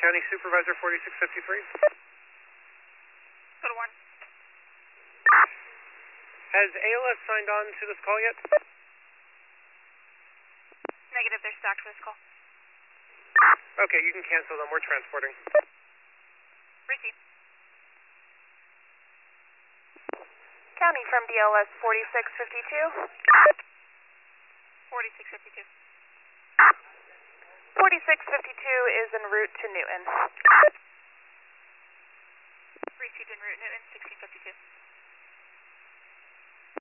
County Supervisor 4653. Go to 1. Has ALS signed on to this call yet? Negative, they're stacked for this call. Okay, you can cancel them. We're transporting. Receive. County from DLS 4652. 4652. 4652 is en route to Newton. Received en route Newton 1652.